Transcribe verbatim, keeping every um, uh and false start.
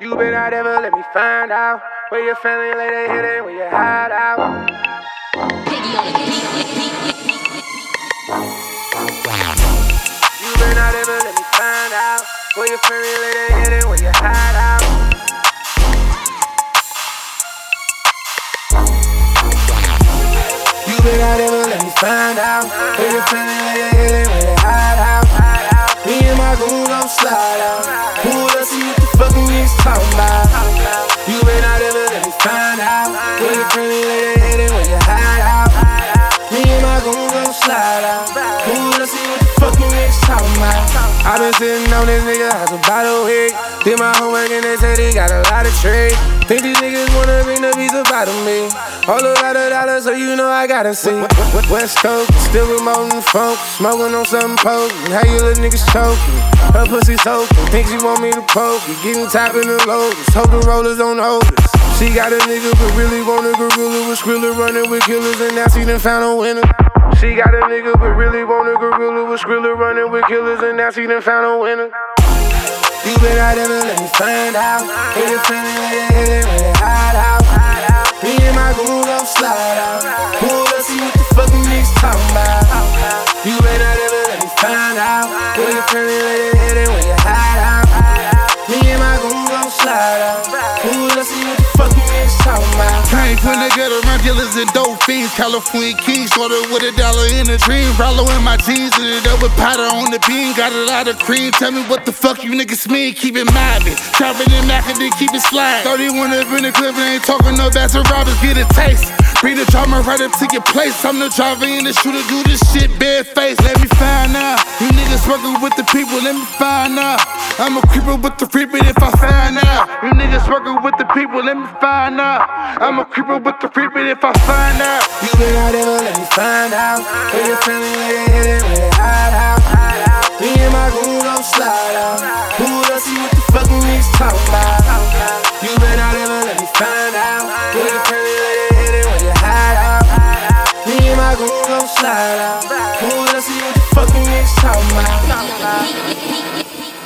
You better not ever let me find out where your family lay their head and where you hide out. You better not ever let me find out where your family lay their head and where you hide out. You better not ever let me find out where your family lay their head and where you hide out. Me and my goons gon' slide out. Pull up, see what the fuck you niggas talking about. You better not ever let me find out where your family lay their head and where you hide out. Me and my goons gon' slide out. Pull up, see what the fuck you niggas talking about. I been sitting on this nigga house about a week. Did my homework and they said he got a lot of trade. Think these niggas wanna bring the beats up out of me. All a lot of dollars, so you know I gotta see. West Coast, still remoting funk. Smoking on something potent. How you little niggas choking? Her pussy soaking. Think she want me to poke it. Getting top in the loaders. Hope the rollers on hold us. She got a nigga, but really want a gorilla with Skrilla running with killers. And now she done found a winner. She got a nigga, but really want a gorilla with Skrilla running with killers. And now she done found a winner. You better not ever let me find out where your family lay their head and where they hide out. Me and my goons gon' slide out. Pull up, see what the fuck you niggas talking about. You better not ever let me find out where your family lay their head and where you hide out. Me and my goons gon' slide out. Pull up, see what the fuck you niggas talking about. Came from the gutter, around dealers and dope fiends. California King, started with a dollar in a dream. Rollo in my jeans, lit it up with powder on the bean. Got a lot of cream, tell me what the fuck you niggas mean. Keep it mobbing, chopping and macking, then keep it sliding. thirty-one up in the clip and ain't talking no bad, so robbers get a taste. Bring the drama right up to your place. I'm the driver and the shooter, do this shit bare face. Let me find out, you niggas working with the people, let me find out. I'm a creeper with the reaper if I find out. You niggas working with the people, let me find out. I'm a creeper with the reaper if I find out. You better not ever let me find out where your family lay their head and where they hide out. Me and my goons gon' slide out. Pull up, see what the fuck you niggas talking about. You better not ever let me find out where your family lay their head and where you hide out. Me and my goons gon' slide out. Pull up, see what the fuck you niggas talking about.